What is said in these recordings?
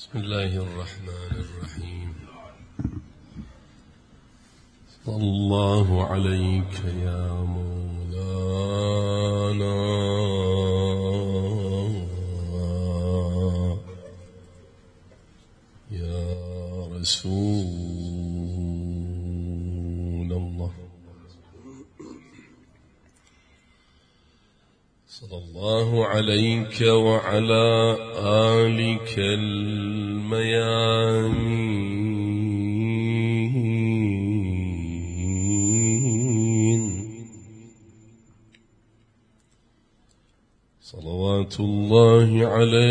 بسم الله الرحمن الرحيم. صلى الله عليك يا مولانا يا رسول الله. صلى الله عليك وعلى آلك الميامين صلوات الله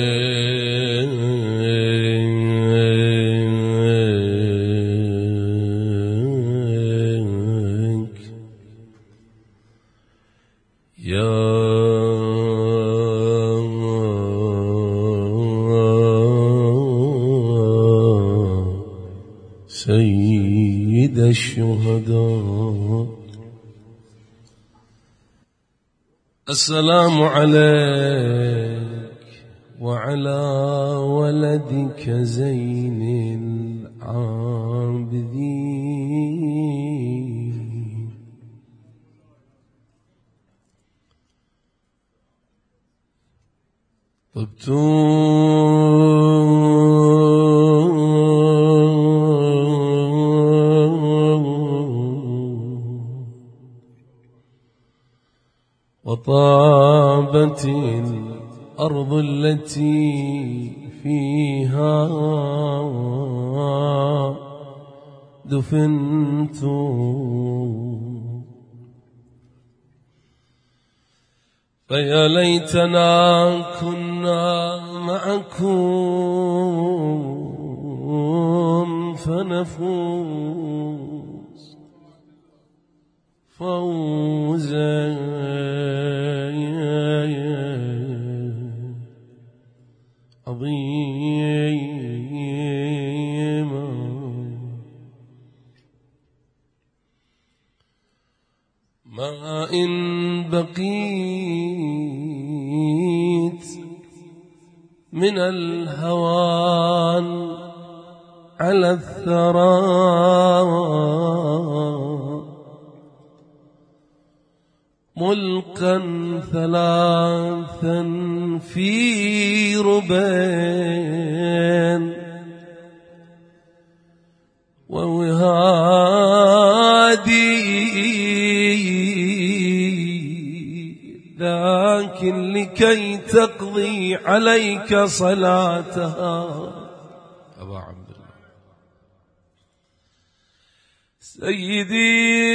عليك يا سيد الشهداء. السلام عليك وعلى ولدك زين العابدين. وطابت الأرض التي فيها دفنت فيا ليتنا كنا معكم فنفوز فوزا عظيما. ما إن بقيت من الهوان على الثرى ملقا ثلاثا في ربين ووهادي لكن لكي تقضي عليك صلاتها أبا عبد الله سيدي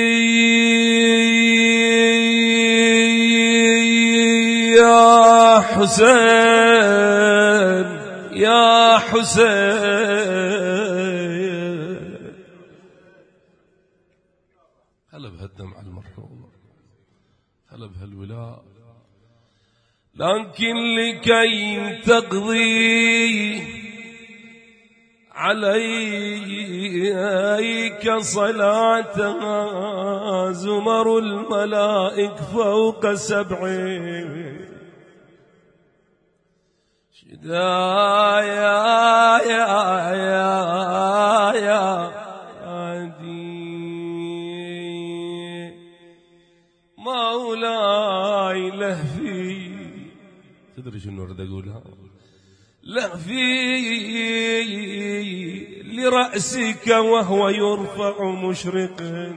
يا حسين يا حسين. هلا بهالدمع المرحوم، هلا بهالولاء، لكن لكي تقضي عليك صلاتها زمر الملائك فوق 7 شدايا يا عدي مولاي لهفي. تدري شنو اريد اقولها؟ لهفي لرأسك وهو يرفع مشرقا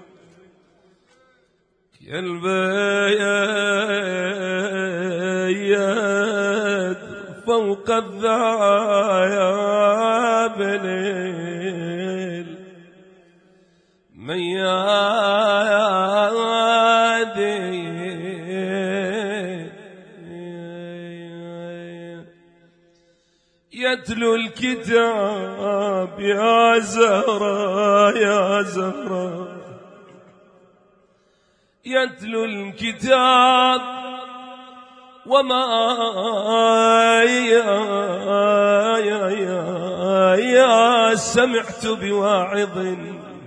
كالبيد فوق الذئاب الميادين يتلو الكتاب يا زهرة يا زهرة يتلو الكتاب وما يا سمعت بواعظ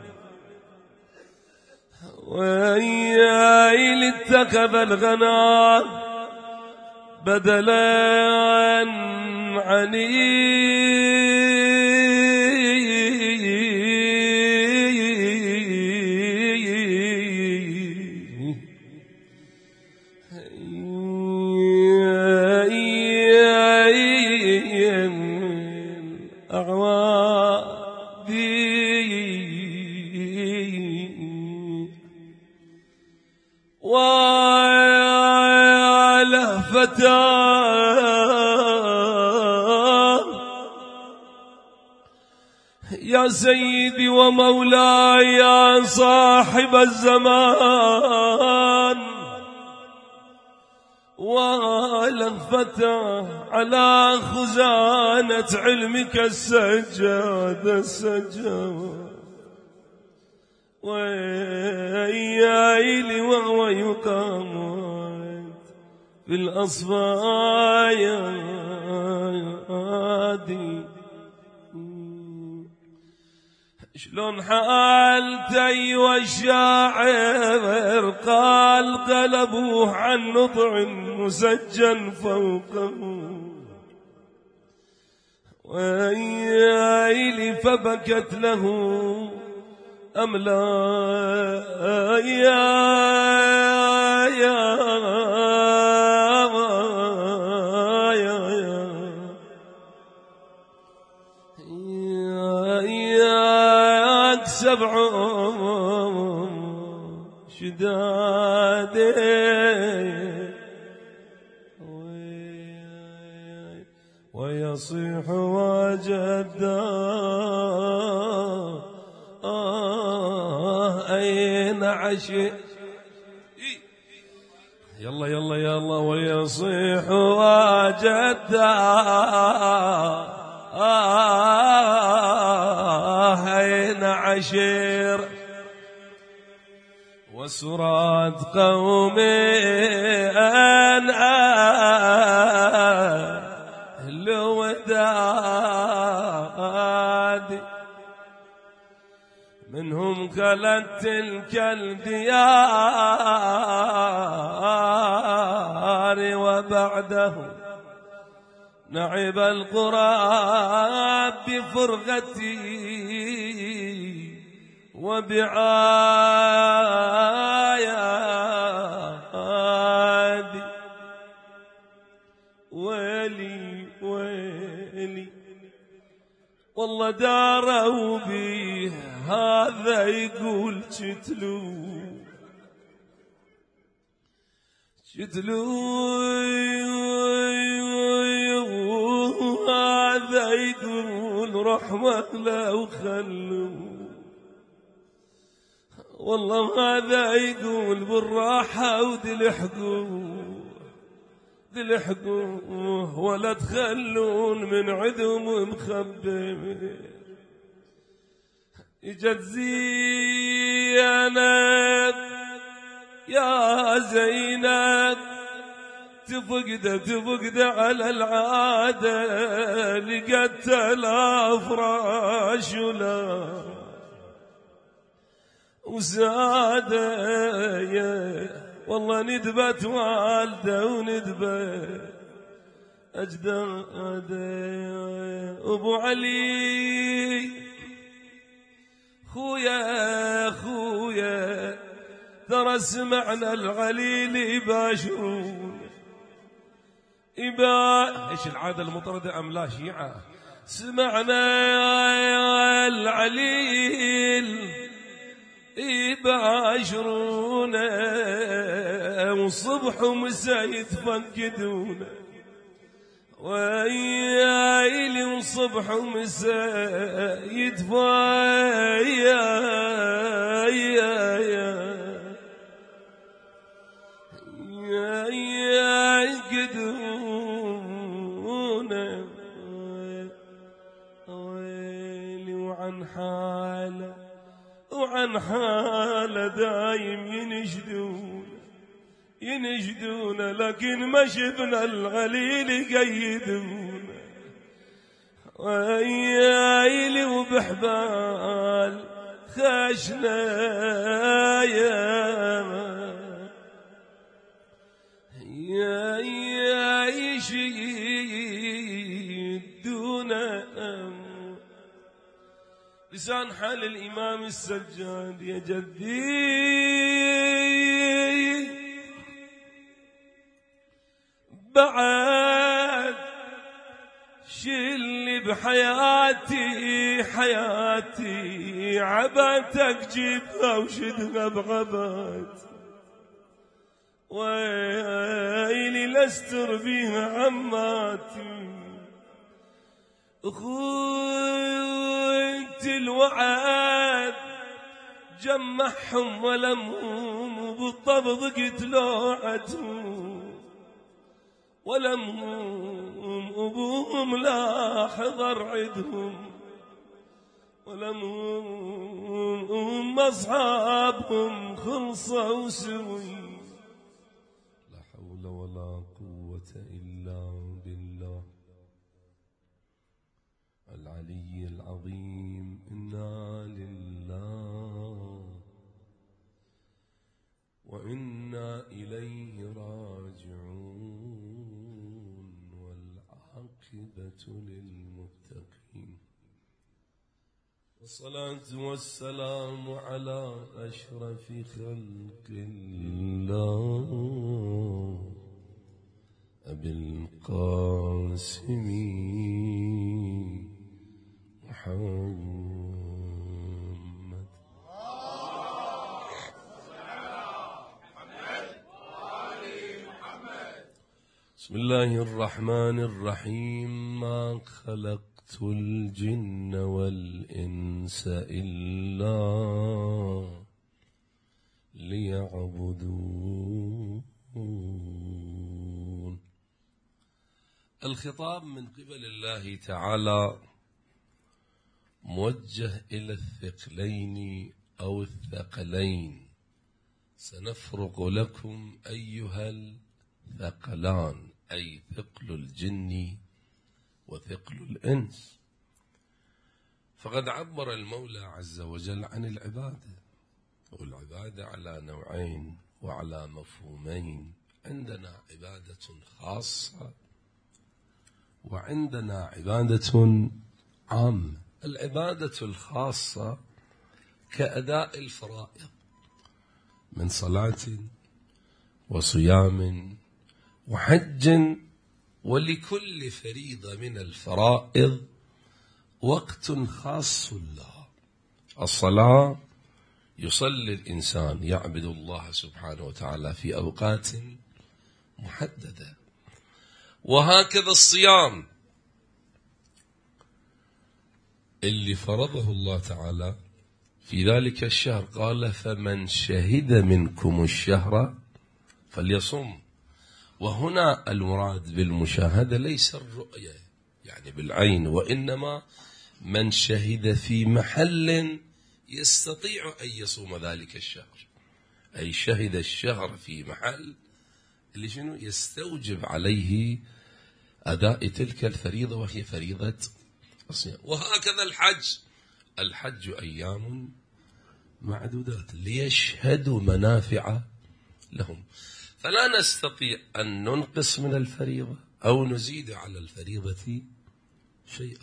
وياي اتخذ الغنى بدلا عني وله فتاه يا سيدي ومولاي يا صاحب الزمان، ولفتى على خزانة علمك السجاد ويايلي وهو يقام في الأصفاد. شلون حالتي والشاعر قال قلبوه عن نطع مسجن فوقه، ويايلي فبكت له أملايا سبع شداد ويصيح وجدا أين عشق يلا يلا يلا ويصيح وجدا أين عشير وسراد قومي أن أهل وداد منهم خلت تلك الديار وبعده نعب القرى بفرغتي وبعايادي. ويلي ويلي والله داروا بي هذا يقول شتلو هذا يقول رحمة لو خلوا، والله هذا يقول بالراحة دلحقوه ولا تخلون من عدم مخبي. اجت زينب يا زينب تفقد على العادة، لقت الافراش وسادة والله ندبت والده وندبت أجداده. أبو علي خويا ترى سمعنا العليل يباشرون ايش العادة المطردة أم لا شيعة؟ سمعنا العليل يباشرون وصبح ومسا يتفقدون، ويايلي وصبح ومسا يتفقدون. ويلي وعن حاله دايم ينشدون لكن ما شفنا الغليل يقيدون. ويايلي وبحبال خشنا يا يشيدون. لسان حال الإمام السجاد يا جدي بعد شل اللي بحياتي حياتي عباتك جيبها وشدها بغبات، ويلي لاستر بيها عماتي اخوت الوعد جمعهم ولمهم وبالطبض قتلوعتهم ولمهم أبوهم لا حضر عدهم ولمهم أصحابهم خلصوا سوي. لا حول ولا قوة إلا بالله العلي العظيم. إنا لله وإنا إليه راجعون والعاقبة للمتقين، والصلاة والسلام على أشرف خلق الله أبي القاسم محمد. بسم الله الرحمن الرحيم. ما خلقت الجن والإنس إلا ليعبدون. الخطاب من قبل الله تعالى موجه إلى الثقلين أو الثقلين. سنفرق لكم أيها الثقلان، أي ثقل الجن وثقل الإنس. فقد عبر المولى عز وجل عن العبادة، والعبادة على نوعين وعلى مفهومين. عندنا عبادة خاصة وعندنا عبادة عامة. العبادة الخاصة كأداء الفرائض من صلاة وصيام وحج، ولكل فريضة من الفرائض وقت خاص لها. الصلاة يصلي الإنسان يعبد الله سبحانه وتعالى في أوقات محددة، وهكذا الصيام اللي فرضه الله تعالى في ذلك الشهر. قال فمن شهد منكم الشهر فليصم. وهنا المراد بالمشاهدة ليس الرؤية يعني بالعين، وإنما من شهد في محل يستطيع أن يصوم ذلك الشهر، أي شهد الشهر في محل اللي شنو يستوجب عليه أداء تلك الفريضة وهي فريضة الصيام. وهكذا الحج أيام معدودات ليشهدوا منافع لهم. فلا نستطيع أن ننقص من الفريضة أو نزيد على الفريضة شيئا.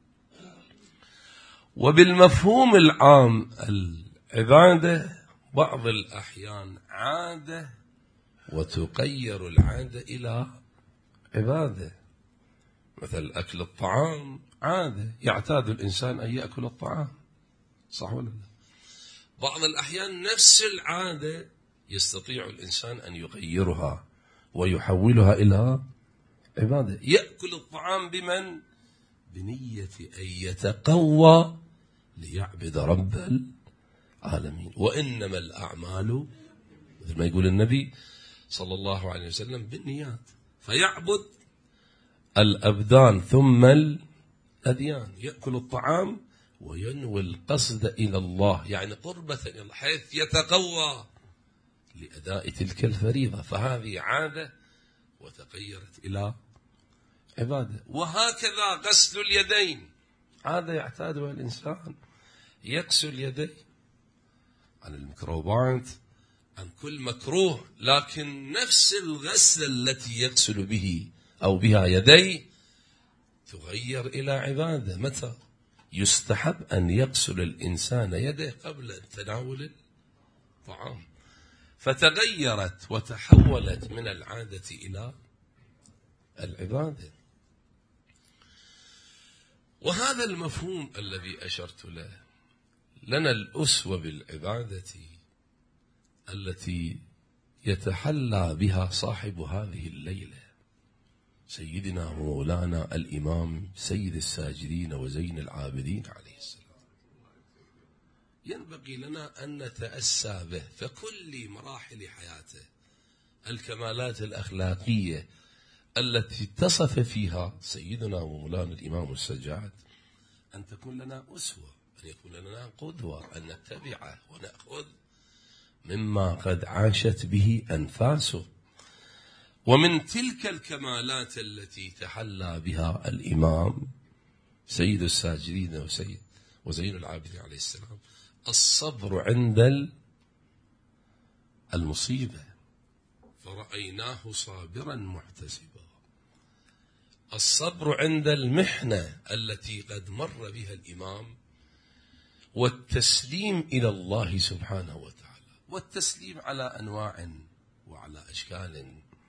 وبالمفهوم العام العبادة بعض الأحيان عادة وتغير العادة إلى عبادة. مثل أكل الطعام عادة، يعتاد الإنسان أن يأكل الطعام، صح ولا لا؟ بعض الأحيان نفس العادة يستطيع الإنسان أن يغيرها ويحولها إلى عبادة. يأكل الطعام بمن؟ بنية أن يتقوى ليعبد رب العالمين. وإنما الأعمال مثل ما يقول النبي صلى الله عليه وسلم بالنيات. فيعبد الأبدان ثم الأديان. يأكل الطعام وينوي القصد إلى الله، يعني قربة إلى الله، حيث يتقوى لأداء تلك الفريضة. فهذه عادة وتغيرت إلى عبادة. وهكذا غسل اليدين عادة يعتادها الإنسان، يغسل يديه عن الميكروبات عن كل مكروه، لكن نفس الغسل التي يغسل به أو بها يديه تغير إلى عبادة. متى؟ يستحب أن يغسل الإنسان يده قبل تناول الطعام. فتغيرت وتحولت من العادة إلى العبادة. وهذا المفهوم الذي أشرت له، لنا الأسوة بالعبادة التي يتحلى بها صاحب هذه الليلة سيدنا ومولانا الإمام سيد الساجدين وزين العابدين عليه السلام. ينبغي لنا أن نتأسى به فكل مراحل حياته، الكمالات الأخلاقية التي اتصف فيها سيدنا ومولانا الإمام السجاد أن تكون لنا أسوة، أن يكون لنا قدوة، أن نتبعه ونأخذ مما قد عاشت به أنفاسه. ومن تلك الكمالات التي تحلى بها الإمام سيد الساجدين وزين العابدين عليه السلام الصبر عند المصيبة، فرأيناه صابرا محتسبا. الصبر عند المحنة التي قد مر بها الإمام، والتسليم إلى الله سبحانه وتعالى، والتسليم على أنواع وعلى أشكال.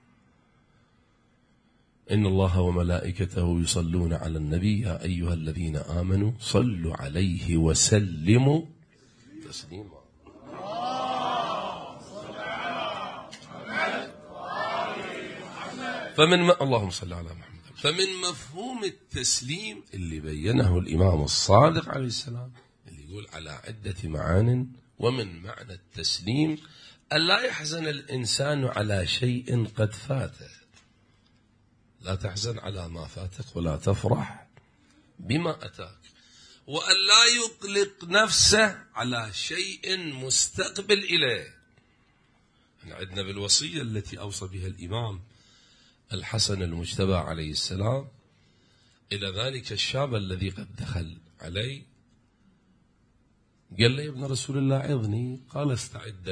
إن الله وملائكته يصلون على النبي يا أيها الذين آمنوا صلوا عليه وسلموا تسليما. اللهم صل على محمد. فمن مفهوم التسليم اللي بينه الإمام الصادق عليه السلام، اللي يقول على عدة معان، ومن معنى التسليم ألا يحزن الإنسان على شيء قد فاته، لا تحزن على ما فاتك ولا تفرح بما أتاك، وأن لا يقلق نفسه على شيء مستقبل إليه. عندنا بالوصية التي أوصى بها الإمام الحسن المجتبى عليه السلام إلى ذلك الشاب الذي قد دخل عليه، قال له يا ابن رسول الله عظني، قال استعد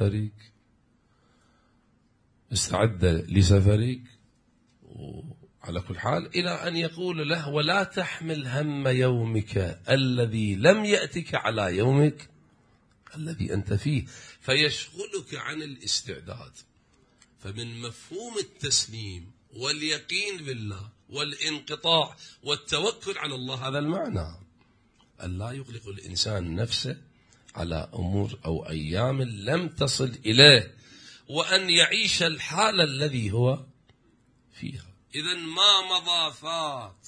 لسفرك وعلى كل حال، إلى أن يقول له ولا تحمل هم يومك الذي لم يأتك على يومك الذي أنت فيه فيشغلك عن الاستعداد. فمن مفهوم التسليم واليقين بالله والانقطاع والتوكل على الله هذا المعنى، أن لا يغلق الإنسان نفسه على أمور أو أيام لم تصل إليه، وأن يعيش الحال الذي هو فيها. إذن ما مضى فات،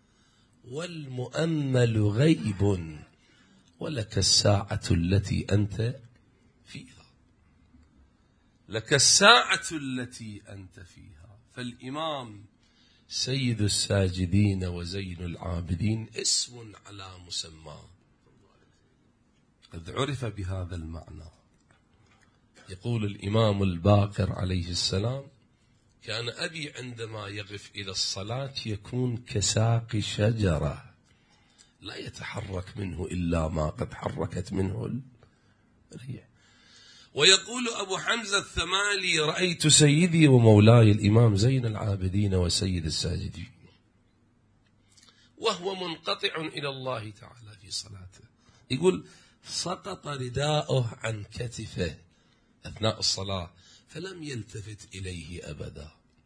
والمؤمل غيب، ولك الساعة التي أنت فيها، لك الساعة التي أنت فيها. فالإمام سيد الساجدين وزين العابدين اسم على مسمى قد عرف بهذا المعنى. يقول الإمام الباقر عليه السلام كان أبي عندما يقف إلى الصلاة يكون كساق شجرة لا يتحرك منه إلا ما قد حركت منه الريح. ويقول أبو حمزة الثمالي رأيت سيدي ومولاي الإمام زين العابدين وسيد الساجدين وهو منقطع إلى الله تعالى في صلاته، يقول سقط رداؤه عن كتفه أثناء الصلاة فلم يلتفت إليه أبدا.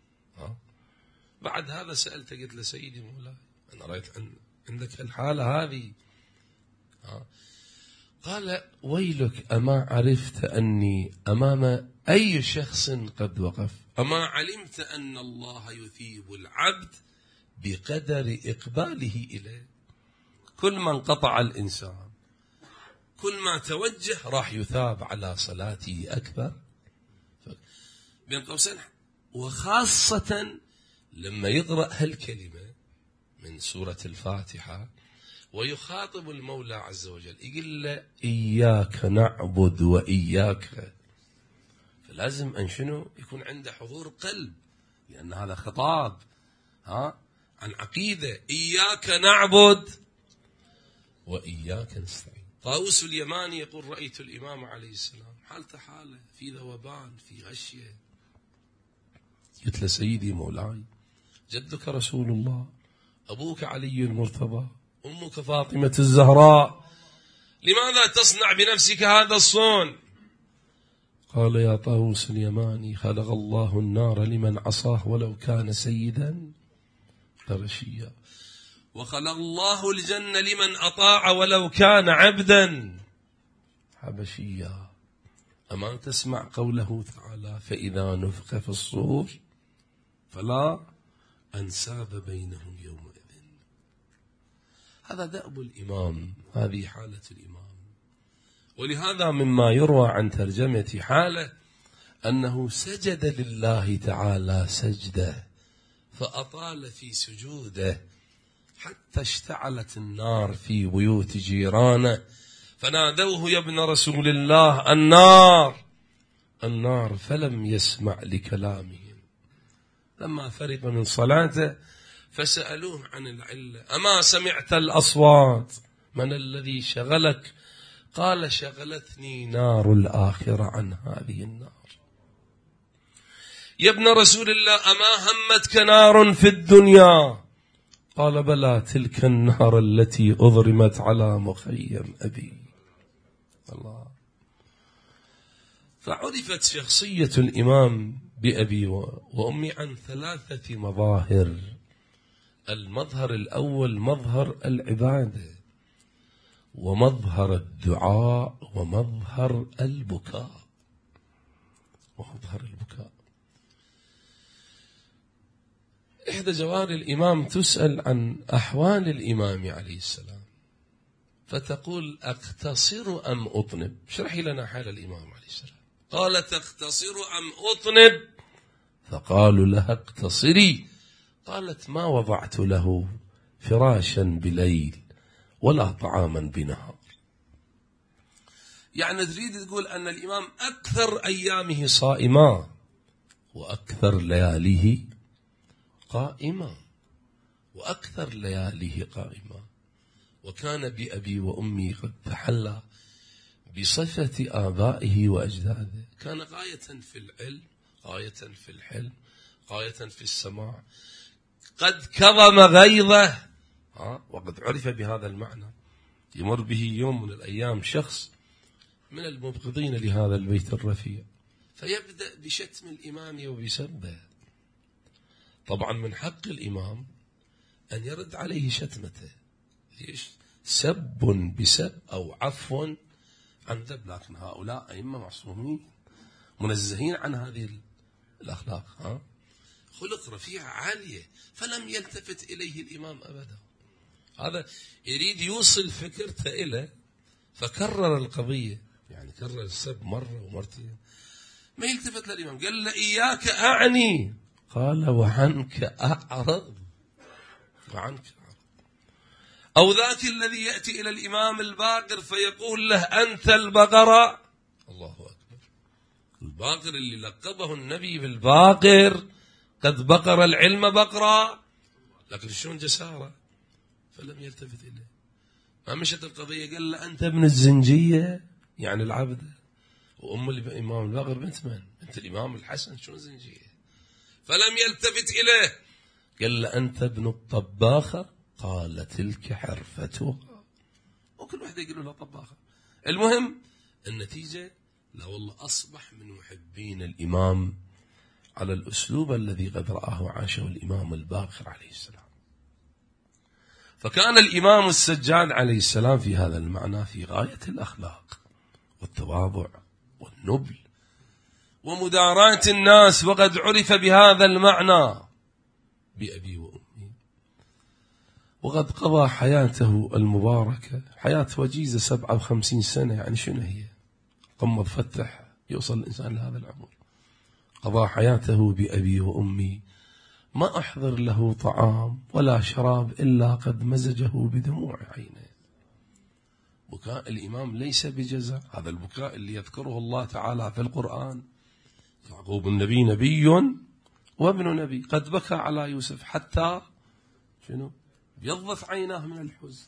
بعد هذا سألت قلت له سيدي مولاي أنا رأيت عندك الحالة هذه. قال ويلك أما عرفت أني أمام أي شخص قد وقف؟ أما علمت أن الله يثيب العبد بقدر إقباله إليه؟ كل ما انقطع الإنسان كل ما توجه راح يثاب على صلاته أكثر. بين قوسين وخاصة لما يقرأ هالكلمة من سورة الفاتحة ويخاطب المولى عز وجل يقول له إياك نعبد وإياك، فلازم أن شنو يكون عنده حضور قلب، لأن هذا خطاب عن عقيدة. إياك نعبد وإياك نستعين. طاووس اليماني يقول رأيت الإمام عليه السلام حالته حالة في ذوبان في غشية. قلت له سيدي مولاي جدك رسول الله، أبوك علي المرتضى، أمك فاطمة الزهراء، لماذا تصنع بنفسك هذا الصون؟ قال يا طاووس اليماني خلق الله النار لمن عصاه ولو كان سيدا قرشيا. وخلق الله الجنة لمن أطاع ولو كان عبدا حبشيا. أما تسمع قوله تعالى فإذا نفخ في الصور فلا أنساب بينهم يومئذ. هذا دأب الإمام، هذه حالة الإمام. ولهذا مما يروى عن ترجمة حاله أنه سجد لله تعالى سجده فأطال في سجوده حتى اشتعلت النار في بيوت جيرانه، فنادوه يا ابن رسول الله النار النار، فلم يسمع لكلامهم. لما فرغ من صلاته فسألوه عن العلة، أما سمعت الأصوات؟ من الذي شغلك؟ قال شغلتني نار الآخرة عن هذه النار. يا ابن رسول الله أما همتك نار في الدنيا؟ قال بلى، تلك النار التي أضرمت على مخيم أبي. الله. فعرفت شخصية الإمام بأبي وأمي عن 3 مظاهر. المظهر الأول مظهر العبادة، ومظهر الدعاء، ومظهر البكاء. إحدى جوار الإمام تسأل عن أحوال الإمام عليه السلام فتقول أقتصر أم أطنب؟ اشرحي لنا حال الإمام عليه السلام. قالت أقتصر أم أطنب؟ فقالوا لها اقتصري. قالت ما وضعت له فراشا بليل ولا طعاما بنهار. يعني تريد تقول أن الإمام أكثر أيامه صائما وأكثر لياليه قائما، وأكثر لياليه قائما. وكان بأبي وأمي قد تحلى بصفة آبائه وأجداده. كان غاية في العلم، غاية في الحلم، غاية في السماع. قد كظم غيظه، وقد عرف بهذا المعنى. يمر به يوم من الأيام شخص من المبغضين لهذا البيت الرفيع، فيبدأ بشتم الإمام وبسبه. طبعا من حق الإمام أن يرد عليه شتمته. ليش؟ سب بسب أو عفو عن ذب، لكن هؤلاء أئمة معصومين منزهين عن هذه الأخلاق. خلق رفيع عالية، فلم يلتفت إليه الإمام أبدا. هذا يريد يوصل فكرته إليه، فكرر القضية، يعني كرر السب مرة ومرتين، ما يلتفت للإمام. قال له إياك أعني، قال وعنك أعرض. أو ذاك الذي يأتي إلى الإمام الباقر فيقول له أنت البقرة. الله أكبر. الباقر اللي لقبه النبي بالباقر، قد بقر العلم بقرا، لكن شلون جسارة. فلم يلتفت إليه. ما مشت القضية، قال له أنت ابن الزنجية، يعني العبدة، وأم الإمام الباقر بنت من؟ بنت الإمام الحسن، شلون زنجية؟ فلم يلتفت إليه. قال له أنت ابن الطباخة، قال تلك حرفتها. وكل واحد يقول له طباخة. المهم النتيجة، لا والله أصبح من محبين الإمام على الأسلوب الذي قد رآه وعاشه الإمام الباقر عليه السلام. فكان الإمام السجاد عليه السلام في هذا المعنى في غاية الأخلاق والتواضع والنبل ومداراة الناس، وقد عرف بهذا المعنى بأبي وأمي. وقد قضى حياته المباركة حياة وجيزة 57 سنة، يعني شنو هي؟ قمض فتح يوصل الإنسان لهذا العمر. قضى حياته بأبي وأمي، ما أحضر له طعام ولا شراب إلا قد مزجه بدموع عينه. بكاء الإمام ليس بجزع، هذا البكاء اللي يذكره الله تعالى في القرآن. يعقوب النبي نبي وابن نبي، قد بكى على يوسف حتى شنو؟ بيضت عيناه من الحزن.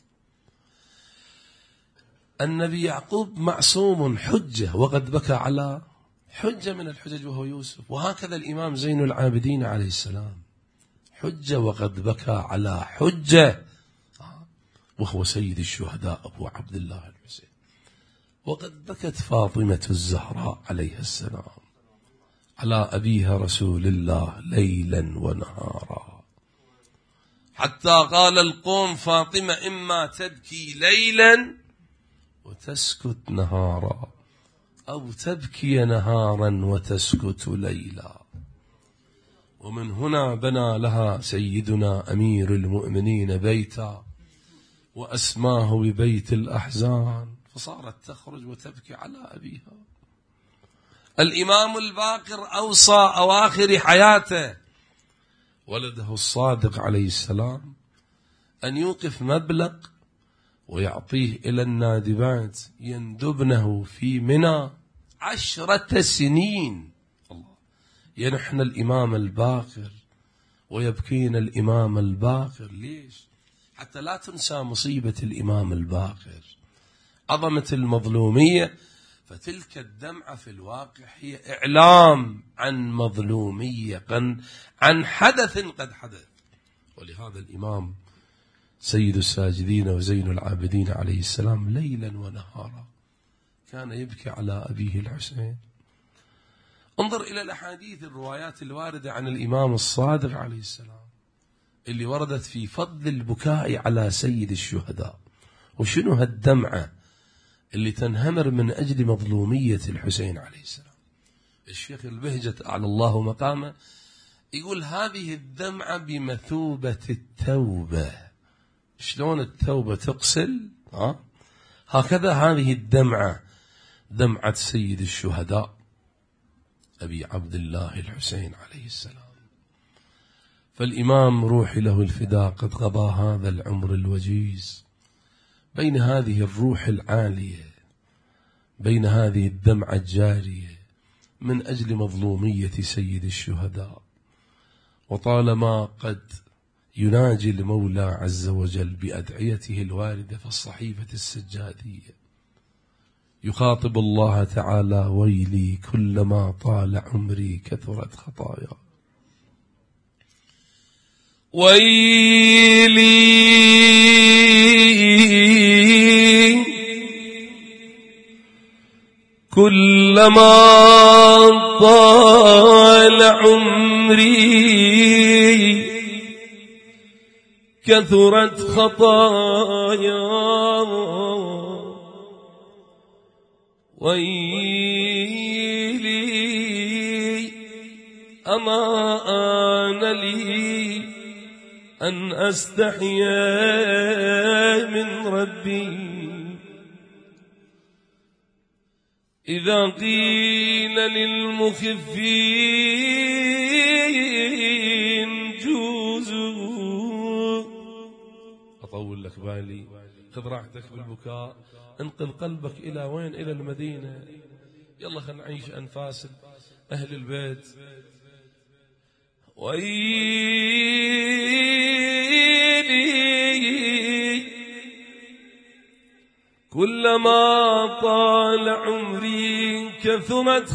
النبي يعقوب معصوم حجة، وقد بكى على حجة من الحجج وهو يوسف. وهكذا الإمام زين العابدين عليه السلام، حجة وقد بكى على حجة، وهو سيد الشهداء أبو عبد الله الحسين. وقد بكت فاطمة الزهراء عليها السلام على أبيها رسول الله ليلا ونهارا، حتى قال القوم: فاطمة إما تبكي ليلا وتسكت نهارا، أو تبكي نهارا وتسكت ليلا. ومن هنا بنى لها سيدنا أمير المؤمنين بيتا وأسماه ببيت الأحزان، فصارت تخرج وتبكي على أبيها. الإمام الباقر أوصى أواخر حياته ولده الصادق عليه السلام أن يوقف مبلغ ويعطيه إلى النادبات يندبنه في منى 10 سنين. الله، ينحن الإمام الباقر ويبكين الإمام الباقر. ليش؟ حتى لا تنسى مصيبة الإمام الباقر، عظمة المظلومية. فتلك الدمعة في الواقع هي إعلام عن مظلومية، عن حدث قد حدث. ولهذا الإمام سيد الساجدين وزين العابدين عليه السلام ليلا ونهارا كان يبكي على أبيه الحسين. انظر إلى الأحاديث الروايات الواردة عن الإمام الصادق عليه السلام اللي وردت في فضل البكاء على سيد الشهداء. وشنو هالدمعة اللي تنهمر من أجل مظلومية الحسين عليه السلام. الشيخ البهجة أعلى الله مقامه يقول: هذه الدمعة بمثوبة التوبة. شلون التوبة تغسل؟ هكذا هذه الدمعة دمعة سيد الشهداء أبي عبد الله الحسين عليه السلام. فالإمام روحي له الفداء قد قضى هذا العمر الوجيز بين هذه الروح العالية، بين هذه الدمعة الجارية من أجل مظلومية سيد الشهداء. وطالما قد يناجي المولى عز وجل بأدعيته الواردة في الصحيفة السجادية، يخاطب الله تعالى: ويلي كلما طال عمري كثرت خطايا، ويلي كلما طال عمري كثرت خطايا، ويلي أما آن لي أن أستحيا من ربي إذا قيل للمخفين جوزوا. أطول لك بالي، خذ راحتك بالبكاء، انقل قلبك إلى وين؟ إلى المدينة. يلا خلينا نعيش أنفاس أهل البيت. ويلي كلما طال عمري كثرت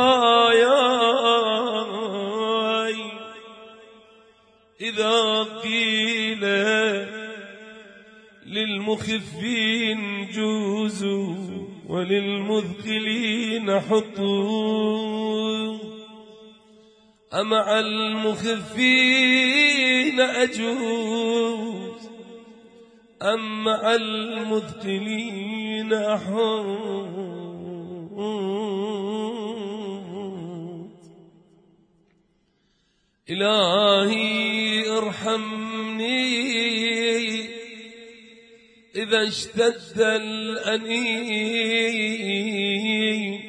خطاياي إذا قيل للمخفين جوزوا وللمذكلين حطوا، أمع المخفين أجوز أم مع المذكلين أحوط. إلهي ارحمني إذا اشتد الأنين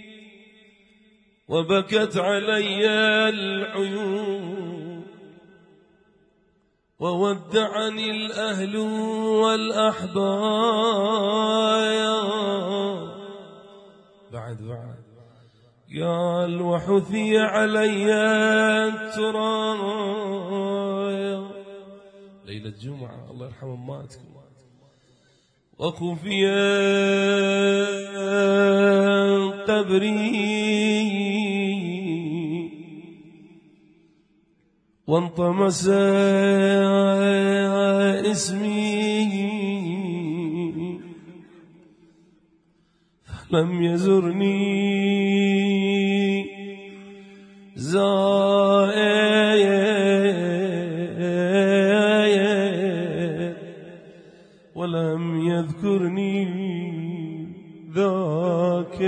وبكت علي العيون وودعني الأهل والأحباب. بعد قال وحثي علي التراب ليلة جمعة الله يرحم أماتكم، وكفي قبري وانطمس اسمي فلم يزرني زائر ولم يذكرني ذاك.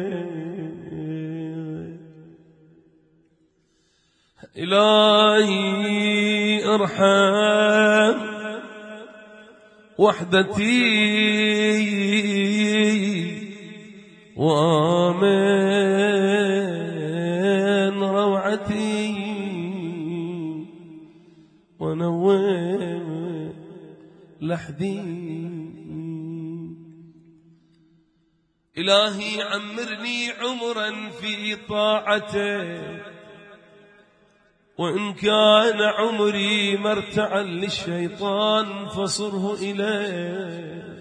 إلهي ارحم وحدتي وآمن روعتي ونور لحدي. إلهي عمرني عمرا في طاعتك، وإن كان عمري مرتعا للشيطان فصره إليه.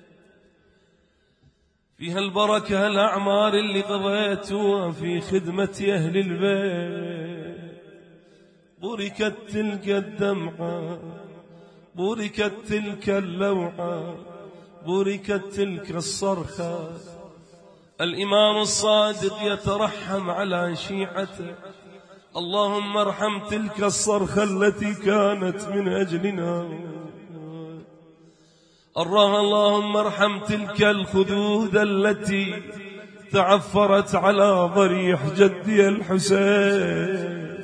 فيها البركة الأعمار اللي قضيتها في خدمة أهل البيت. بوركت تلك الدمعة، بوركت تلك اللوعة، بوركت تلك الصرخة. الإمام الصادق يترحم على شيعته. اللهم ارحم تلك الصرخة التي كانت من أجلنا. اللهم ارحم تلك الخدود التي تعفرت على ضريح جدي الحسين.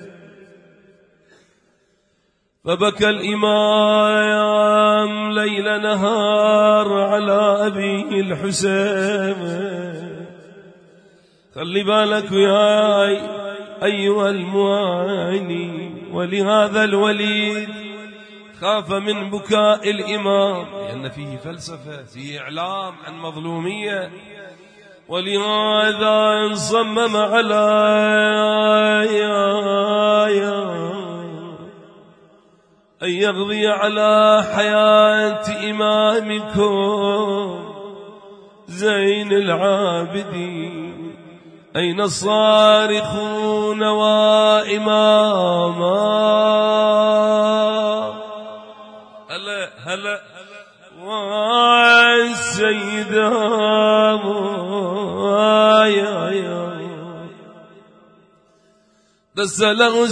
فبكى الإمام ليل نهار على أبيه الحسين. خلي بالك يا أيها المعاني. ولهذا الوليد خاف من بكاء الإمام، لأن فيه فلسفة، فيه إعلام عن مظلومية. ولهذا انصمم على أن يقضي على حياة إمامكم زين العابدين. أين الصارخون وإماما؟ هلا هلا والسيدة يا بس له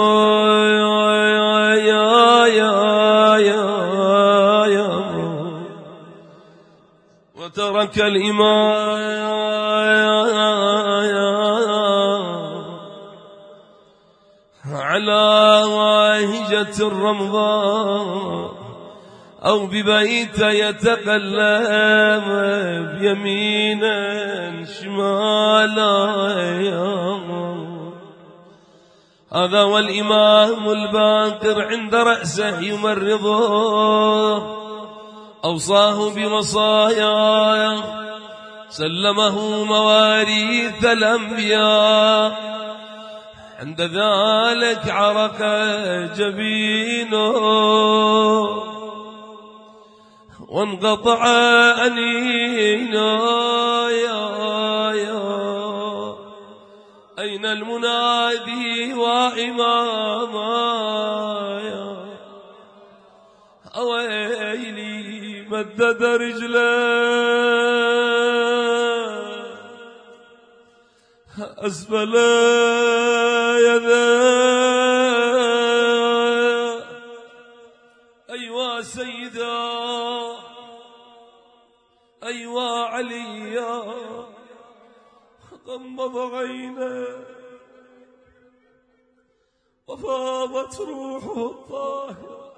وترك الإمام على واهجة الرمضاء أو ببيت يتقلب بيمينا شمالا. هذا والإمام الباقر عند رأسه يمرضه، أوصاه بوصايا سلمه مواريث الأنبياء. عند ذلك عرق جبينه وانقطع أنينه. أين المنادي وإماما؟ أويلي مدد رجله أسفل يديه. أيوا سيدا، أيوا عليا، غمض عينه وفاضت روحه الطاهرة.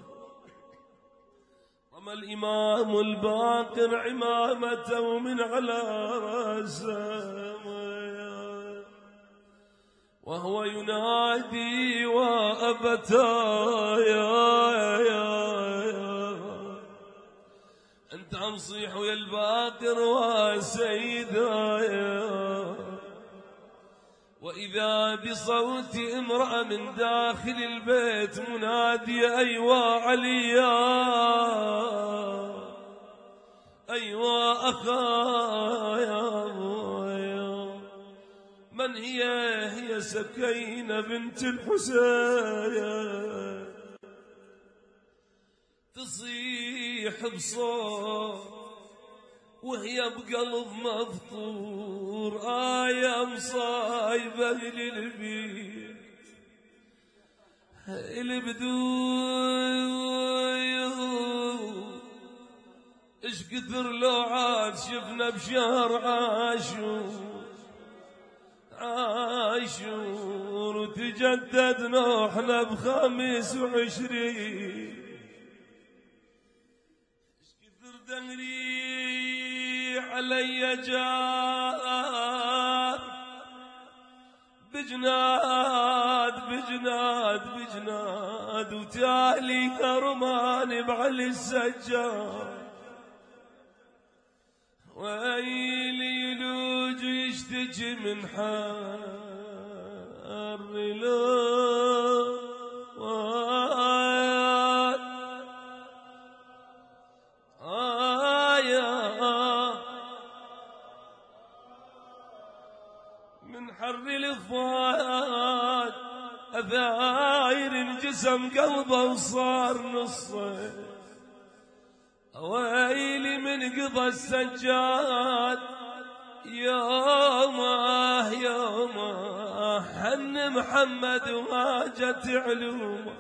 رمى الإمام الباقر عمامته من على رأسه وهو ينادي وأبتايا. أنت عم صيح يا الباقر وسيدايا. وإذا بصوت امرأة من داخل البيت منادية أيوا عليا، أيوا أخايا. من هي؟ هي سكينة بنت الحسين. تصيح بصوت وهي بقلب مفطور، آية مصايبة للبيت البدو اش كثر لو عاد شفنا بشهر عاشور وتجدد نوحنا ب25. اش كثر دهري علي جار بجناد وتالي كرمان بعلي السجار. ويلي يلوج يشتكي من حار من حر الفؤاد أثاير الجسم قلبه وصار نصه. ويلي من قضى السجاد يومه حن محمد واجت علومه.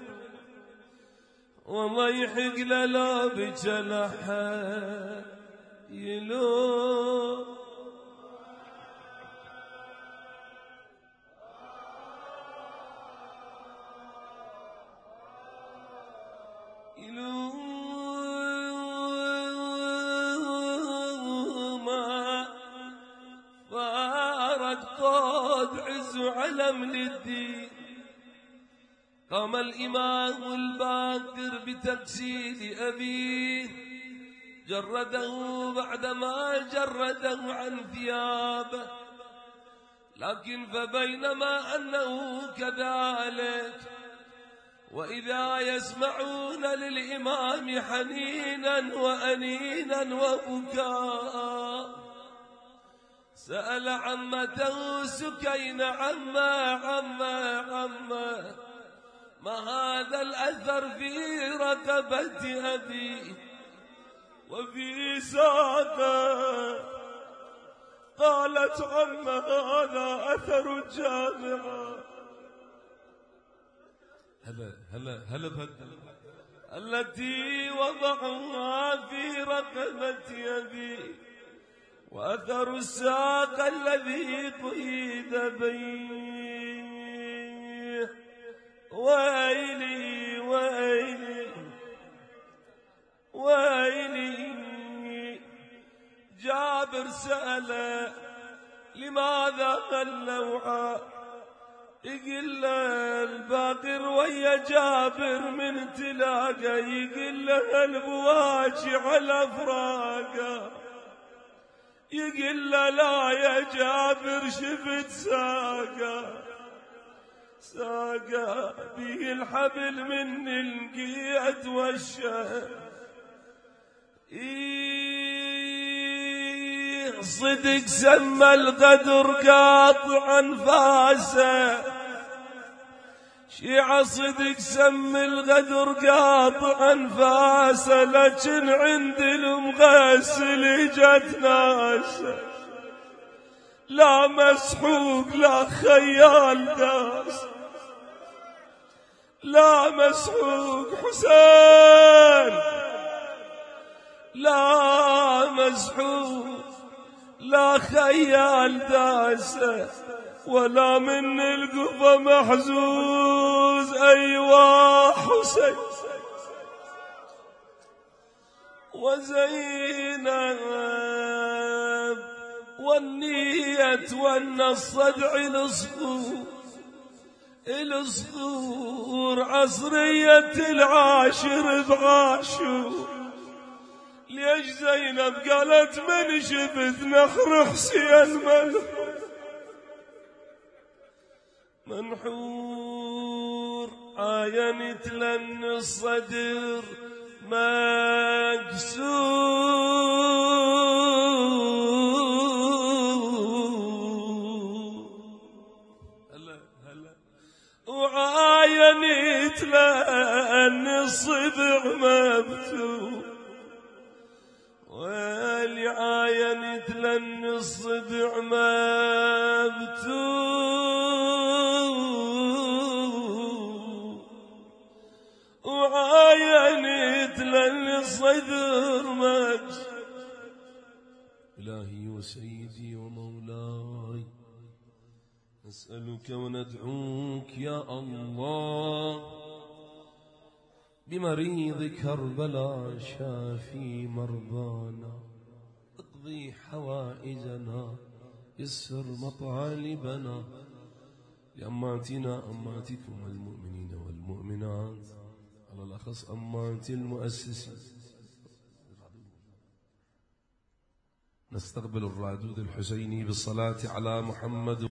والله يحق له لو بجلحه يلوم. علم للدين قام الإمام الباقر بتغسيل أبيه جرده بعدما جرده عن ثيابه. لكن فبينما أنه كذلك وإذا يسمعون للإمام حنينا وأنينا وبكاء سأل عمته سكينة عما ما هذا الأثر في رقبة أبي وفي ساقه. قالت عما هذا أثر الجامعة. هلا التي وضعها في رقبة أبي وأثر الساق الذي قيد بيه. ويلي ويلي ويلي. جابر سأل لماذا اللوعة؟ يقول الباقر ويا جابر من تلاقى يقول له البواجي على فراقه. يقول له لا يا جابر شفت ساقه به الحبل من القيد والشهر. صدق سمى الغدر قاطعا فاسه. شيعة صدق سمى الغدر قاطعا فاسه. لكن عند المغسل جت ناسه. لا مسحوق لا خيال داس لا مسحوق حسين لا مسحوق لا خيال داسه ولا من القفا محزوز. أيوا حسين وزينب والنية والنصدع الصخور عصرية العاشر بعاشور. ليش زينب قالت من شفت نخر حسين منحور عاينت لن الصدر مكسور. وعاينت لن الصدع مبتور. واللي عاينت لن الصدع مبتور. وعاينت لن الصدر مكسور. إلهي وسيدي ومولاي، نسألك وندعوك يا الله بمريض كربلاء شافي مرضانا، اقضي حوائجنا، يسر مطالبنا، لأماتنا أماتكم المؤمنين والمؤمنات، على الأخص أمات المؤسسين. نستقبل الرادود الحسيني بالصلاة على محمد.